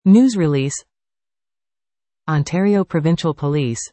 News release. Ontario Provincial Police.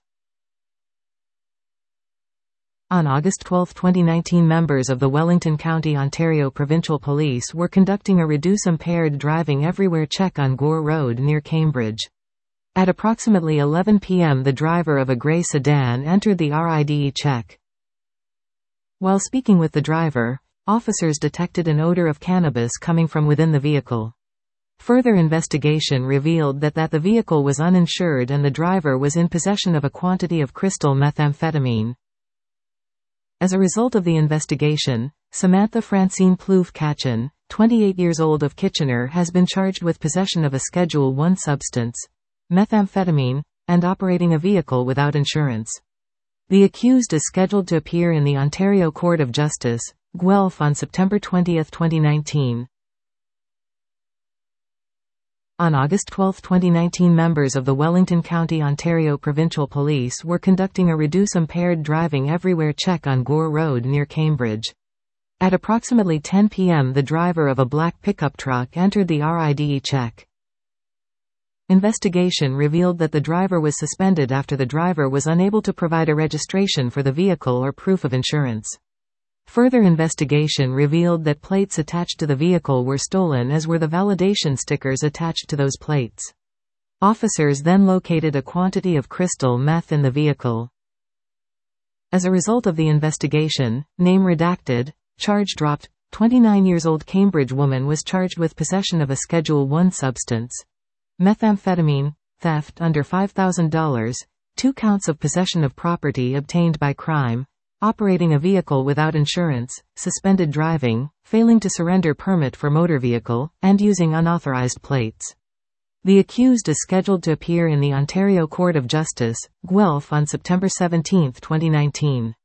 On August 12, 2019, members of the Wellington County, Ontario Provincial Police were conducting a Reduce Impaired Driving Everywhere check on Gore Road near Cambridge. At approximately 11 p.m. the driver of a grey sedan entered the RIDE check. While speaking with the driver, officers detected an odor of cannabis coming from within the vehicle. Further investigation revealed that the vehicle was uninsured and the driver was in possession of a quantity of crystal methamphetamine. As a result of the investigation, Samantha Francine Plouffe-Cachin, 28 years old of Kitchener, has been charged with possession of a Schedule I substance, methamphetamine, and operating a vehicle without insurance. The accused is scheduled to appear in the Ontario Court of Justice, Guelph, on September 20, 2019. On August 12, 2019, members of the Wellington County, Ontario Provincial Police were conducting a Reduce Impaired Driving Everywhere check on Gore Road near Cambridge. At approximately 10 p.m. the driver of a black pickup truck entered the RIDE check. Investigation revealed that the driver was suspended after the driver was unable to provide a registration for the vehicle or proof of insurance. Further investigation revealed that plates attached to the vehicle were stolen, as were the validation stickers attached to those plates. Officers then located a quantity of crystal meth in the vehicle. As a result of the investigation, name redacted, charge dropped, 29 years old Cambridge woman was charged with possession of a Schedule I substance, methamphetamine, theft under $5,000, 2 counts of possession of property obtained by crime, operating a vehicle without insurance, suspended driving, failing to surrender permit for motor vehicle, and using unauthorized plates. The accused is scheduled to appear in the Ontario Court of Justice, Guelph, on September 17, 2019.